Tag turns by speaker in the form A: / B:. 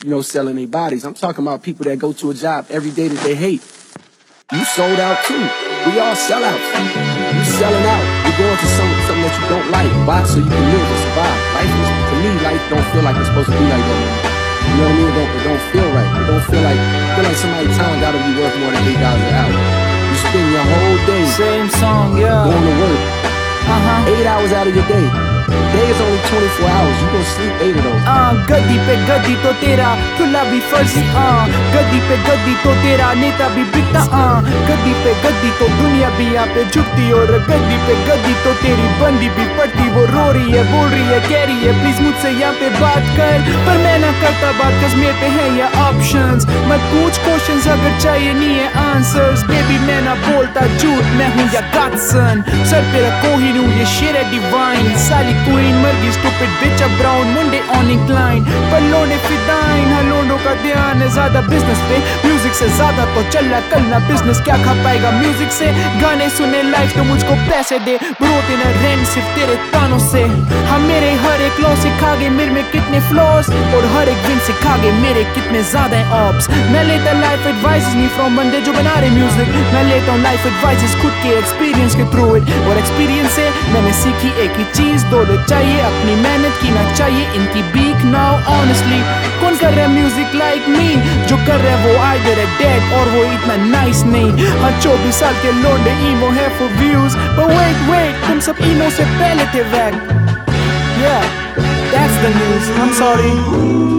A: selling their bodies. I'm talking about people that go to a job every day that they hate. You sold out too. We all sellouts. You selling out. You're going to something that you don't like. Why? So you can live and survive. To me, life don't feel like it's supposed to be like that, man. You know what I mean? It don't feel right. It don't feel like somebody's time gotta be worth more than $8 an hour. You spend your whole day
B: same song, yeah,
A: going to work. 8 hours out of your day. Day is only 24 hours. You gonna sleep 8 of those.
B: गद्दी पे गद्दी तो तेरा खुला भी फर्जी गद्दी पे गद्दी तो तेरा नेता भी बिकता गद्दी पे गद्दी तो दुनिया भी यहाँ पे झुकती और गद्दी पे गद्दी तो तेरी बंदी भी पड़ती वो रो रही है बोल रही है कह रही है प्लीज मुझसे यहाँ पे बात कर पर मैं ना करता बात cause मेरे पे है ये ऑप्शंस मत पूछ क्वेश्चंस अगर चाहिए नहीं है आंसर्स बेबी मैं ना बोलता झूठ मैं हूँ या गॉडसन सर पे रखो ही नू ये शेर है डिवाइन साली queen मर्गी stupid bitch अब brown मुंडे on incline पर लोने फिदाइन हर लोंडों का ध्यान है ज्यादा बिजनेस पे म्यूजिक से ज्यादा तो चल रहा कल ना बिजनेस क्या खा पाएगा म्यूजिक से गाने सुने लाइफ तो मुझको पैसे दे ब्रो तेरा रेंट सिर्फ तेरे तानों से हम मेरे हर एक लॉ सिखा गए मेरे में कितने फ्लॉज और हर एक विन सिखा गए मेरे कितने ज्यादा है ऑप्स मैं लेता लाइफ एडवाइसेस नहीं फ्रॉम बंदे जो बना रहे म्यूजिक मैं लेता हूँ लाइफ एडवाइसेस खुद के एक्सपीरियंस के थ्रू इट और एक्सपीरियंस से मैंने सीखी एक ही चीज दौलत चाहिए अपनी मेहनत की ना चाहिए इनकी बीक नाउ ऑनेस्टली कौन कर रहा है म्यूजिक लाइक मी जो कर रहा है वो आइदर है डेड और वो इतना नाइस नहीं हाँ 24 साल के लोंडे ईमो है फॉर व्यूज but wait तुम सब ईमो से पहले थे वैग yeah that's the news I'm sorry